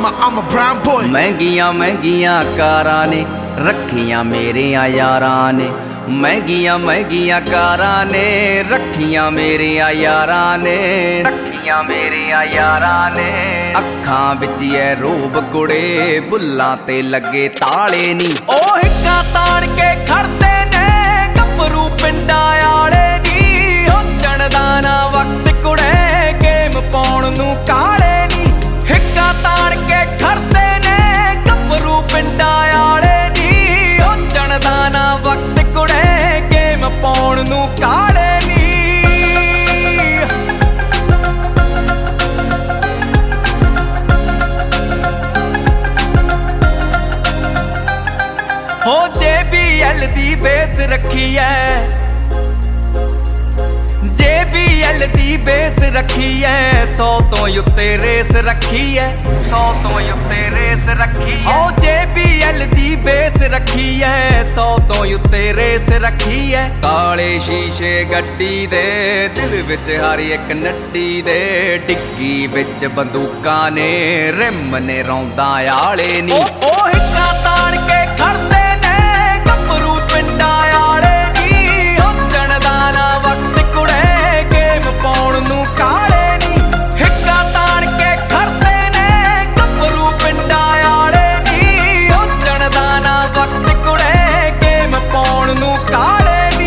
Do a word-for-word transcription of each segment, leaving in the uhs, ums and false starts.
I'm a, I'm a brown boy। महंगियां महंगियां कारां ने रखियां मेरे यारां ने, महंगियां महंगियां कारां ने रखियां मेरे यारां ने, रखियां मेरे यारां ने। अखां विच ऐ रोब कुड़े बुल्लां ते लगे ताले नी, ओ हिक्का ताण के खड़दे ने गभरू पिंडां आले नी। ओ चढ़दा ना वक्त कुड़े गेम पाउण नूं काले नी, हिक्का ताण के खड़दे ने गभरू पिंडां आले नी। ओ चढ़दा ना वक्त कुड़े गेम पाउण नूं काले नी। हो जे बी एल दी बेस रखी है, जे बी एल दी बेस रखी है, सौ तो उत्ते रेस रखी है, सौ तो उत्ते रेस रखी है। हो जे बी एल दी बेस रखी है, सौ तो उत्ते रेस रखी है। काले शीशे गड्डी दे दिल विच हर एक नड्डी दे, डिग्गी विच बंदूकां ने रिम ने रौंदा आले नी। ओ, ओ हिक्का ताण के खड़दे ने गभरू पिंडां आले नी। ओ चढ़दा ना वक्त कुड़े गेम पाउण नूं काले नी, हिक्का ताण के खड़दे ने गभरू पिंडां आले नी। ओ चढ़दा ना वक्त कुड़े गेम पाउण नूं काले नी।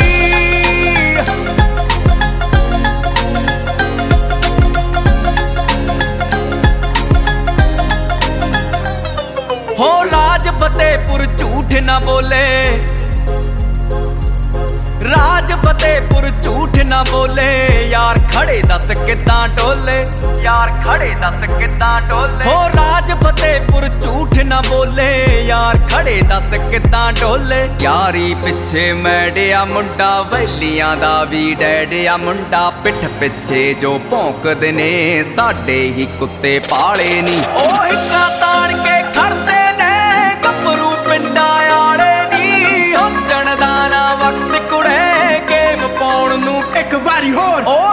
हो राज फतेहपुर झूठ ना बोले, राज फतेहपुर झूठ ना बोले, यार खड़े दस किदां डोले, यार खड़े दस किदां डोले। हो राज फतेहपुर झूठ ना बोले, यार खड़े दस किदां डोले। यारी पिछे मैडिया मुंडा वैलियां दा भी डैडिया मुंडा, पिठ पिछे जो भौंकदे ने साडे ही कुत्ते पाले नी। ओ हिक्का ताण के खड़दे ने गभरू पिंडां आले नी। ओ चढ़दा ना वक्त कुड़े गेम पाउण नूं एक वारी होर। ओ